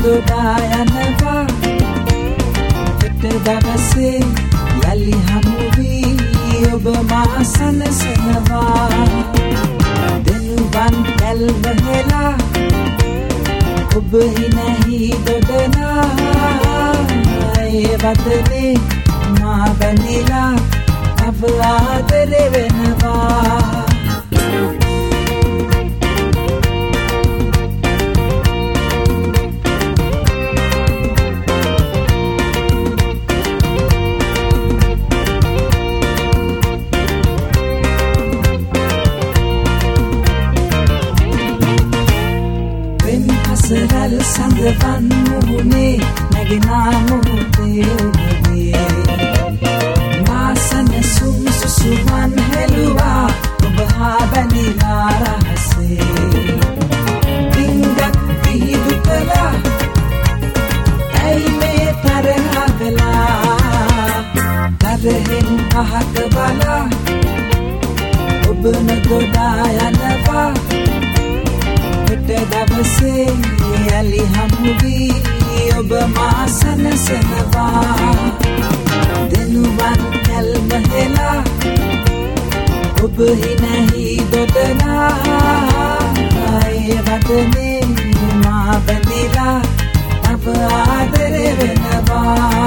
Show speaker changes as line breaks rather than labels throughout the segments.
දොඩා යනවා හෙට දවසේ යලි හමු වී ඔබ මා සනසනවා දෙනුවන් පැල් වහෙලා ඔබ හිනහි දොඩනා ඒ වදනේ මා බැඳිලා තව ආදරේ වෙනවා සරල් සඳවන් මුහුණේ නැගිනා මොහොතේ ඔබේ මාසන සුසුමන් හෙළුවා ඔබ හා බැඳිලා රහසේ පිංගක් පිහිදු කළා ඇයි මේ තරහ වෙලා තරහෙන් අහක බලා ඔබ නොදොඩා යනවා හෙට දවසේ යලි හමු වී ඔබ මා සනසනවා දෙනුවන් කැල්ම හෙලා ඔබ හිනහි දොඩනා ඒ වදනේ මා බැඳිලා තව ආදරේ වෙනවා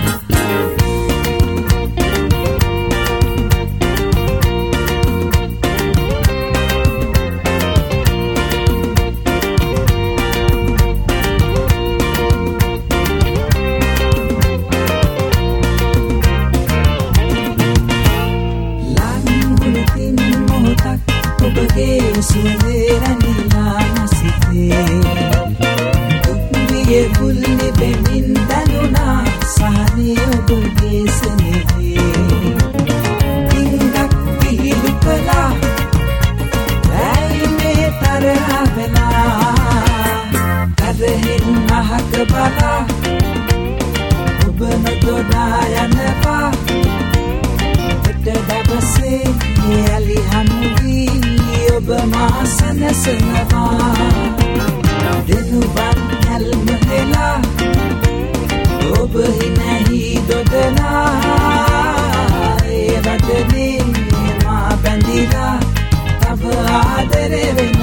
ඔබගේ සුවඳේ රැඳිලා නැසිතේ දුක්වියේ බුල්ලි බෙමින් දනුණා සහනේ ඔබගේ සෙනෙහේ පිංගක් පිහිදු කළා ඇයි මේ තරහ වෙලා තරහෙන් අහක බලා ඔබ නොදොඩා යනවා හෙට දවසේ යලි හමු වී ඔබ මා සනසනවා දෙනුවන් කැල්ම හෙලා ඔබ හිනහි දොඩනා ඒ වදනේ මා බැඳිලා තව ආදරේ වෙනවා